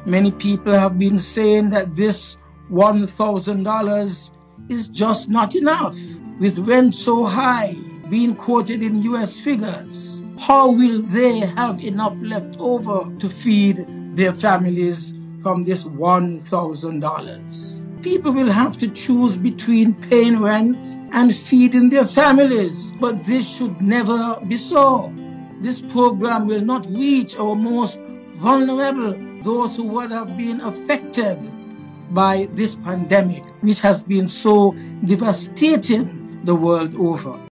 Many people have been saying that this $1,000 is just not enough. With rent so high, being quoted in US figures, how will they have enough left over to feed their families from this $1,000? People will have to choose between paying rent and feeding their families, but this should never be so. This program will not reach our most vulnerable, those who would have been affected by this pandemic, which has been so devastating the world over.